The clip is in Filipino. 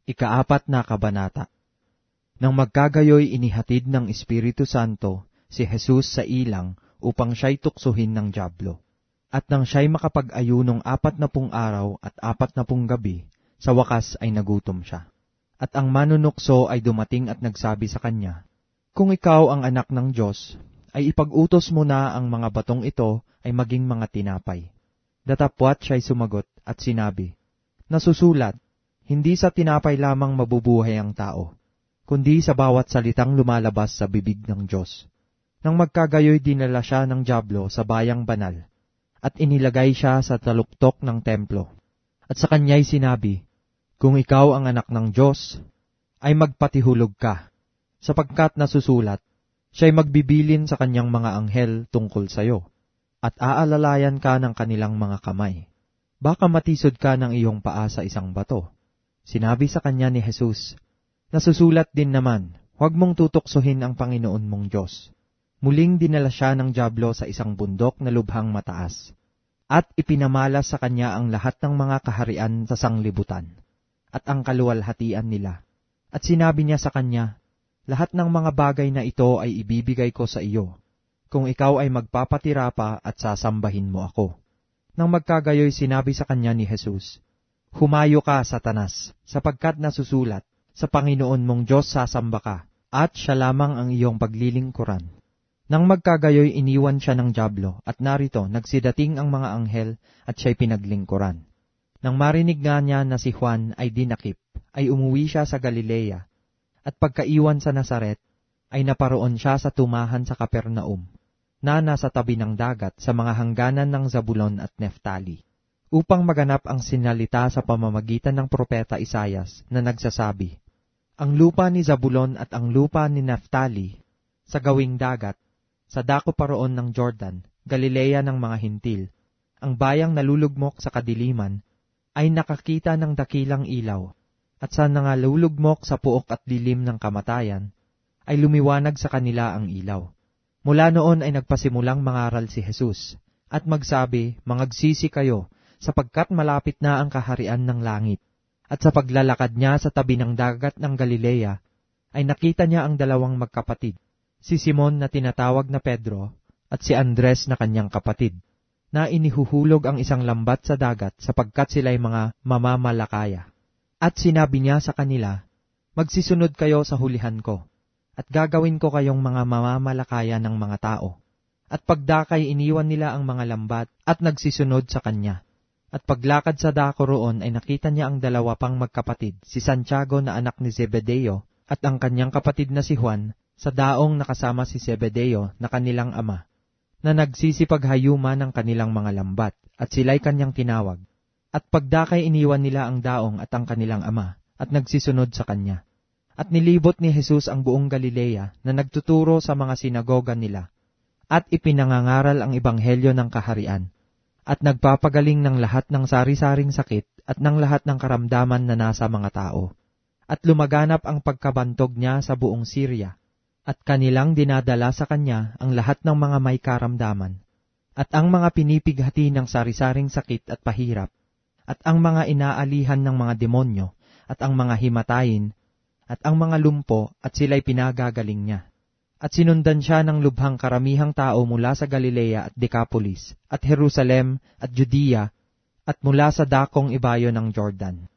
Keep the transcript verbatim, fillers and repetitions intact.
Ikaapat na kabanata. Nang magkagayoy inihatid ng Espiritu Santo si Jesus sa ilang upang siya'y tuksohin ng dyablo. At nang siya'y makapag-ayunong apat na pung araw at apat na pung gabi, sa wakas ay nagutom siya. At ang manunukso ay dumating at nagsabi sa kanya, "Kung ikaw ang anak ng Diyos, ay ipag-utos mo na ang mga batong ito ay maging mga tinapay." Datapwat siya'y sumagot at sinabi, "Nasusulat, hindi sa tinapay lamang mabubuhay ang tao, kundi sa bawat salitang lumalabas sa bibig ng Diyos." Nang magkagayoy dinala siya ng dyablo sa bayang banal, at inilagay siya sa taluktok ng templo. At sa kanya'y sinabi, "Kung ikaw ang anak ng Diyos, ay magpatihulog ka, sapagkat nasusulat, siya'y magbibilin sa kanyang mga anghel tungkol sayo, at aalalayan ka ng kanilang mga kamay. Baka matisod ka ng iyong paa sa isang bato." Sinabi sa kanya ni Jesus, "Nasusulat din naman, huwag mong tutuksohin ang Panginoon mong Diyos." Muling dinala siya ng dyablo sa isang bundok na lubhang mataas, at ipinamalas sa kanya ang lahat ng mga kaharian sa sanglibutan, at ang kaluwalhatian nila. At sinabi niya sa kanya, "Lahat ng mga bagay na ito ay ibibigay ko sa iyo, kung ikaw ay magpapatira pa at sasambahin mo ako." Nang magkagayoy sinabi sa kanya ni Jesus, "Humayo ka, Satanas, sapagkat nasusulat, sa Panginoon mong Diyos sasamba ka, at siya lamang ang iyong paglilingkuran." Nang magkagayoy iniwan siya ng dyablo, at narito nagsidating ang mga anghel at siya'y pinaglingkuran. Nang marinig nga niya na si Juan ay dinakip, ay umuwi siya sa Galilea, at pagkaiwan sa Nazaret, ay naparoon siya sa tumahan sa Capernaum, na nasa tabi ng dagat sa mga hangganan ng Zabulon at Neftali, upang maganap ang sinalita sa pamamagitan ng propeta Isayas na nagsasabi, "Ang lupa ni Zabulon at ang lupa ni Neftali, sa gawing dagat, sa dako paroon ng Jordan, Galilea ng mga hintil, ang bayang nalulugmok sa kadiliman, ay nakakita ng dakilang ilaw, at sa nangalulugmok sa puok at dilim ng kamatayan, ay lumiwanag sa kanila ang ilaw." Mula noon ay nagpasimulang mangaral si Jesus, at magsabi, "Mangagsisi kayo, sapagkat malapit na ang kaharian ng langit." At sa paglalakad niya sa tabi ng dagat ng Galilea, ay nakita niya ang dalawang magkapatid, si Simon na tinatawag na Pedro, at si Andres na kanyang kapatid, na inihuhulog ang isang lambat sa dagat sapagkat sila'y mga mamamalakaya. At sinabi niya sa kanila, "Magsisunod kayo sa hulihan ko, at gagawin ko kayong mga mamamalakaya ng mga tao." At pagdakay iniwan nila ang mga lambat at nagsisunod sa kanya. At paglakad sa dako roon ay nakita niya ang dalawa pang magkapatid, si Santiago na anak ni Zebedeo, at ang kanyang kapatid na si Juan, sa daong nakasama si Zebedeo na kanilang ama, na nagsisipaghayuma ng kanilang mga lambat, at sila'y kanyang tinawag. At pagdakay iniwan nila ang daong at ang kanilang ama, at nagsisunod sa kanya. At nilibot ni Jesus ang buong Galilea na nagtuturo sa mga sinagoga nila, at ipinangangaral ang ebanghelyo ng kaharian, at nagpapagaling ng lahat ng sari-saring sakit at ng lahat ng karamdaman na nasa mga tao. At lumaganap ang pagkabantog niya sa buong Syria, at kanilang dinadala sa kanya ang lahat ng mga may karamdaman, at ang mga pinipighati ng sari-saring sakit at pahirap, at ang mga inaalihan ng mga demonyo, at ang mga himatayin, at ang mga lumpo, at sila'y pinagagaling niya. At sinundan siya ng lubhang karamihang tao mula sa Galilea at Decapolis, at Jerusalem, at Judea, at mula sa dakong ibayo ng Jordan.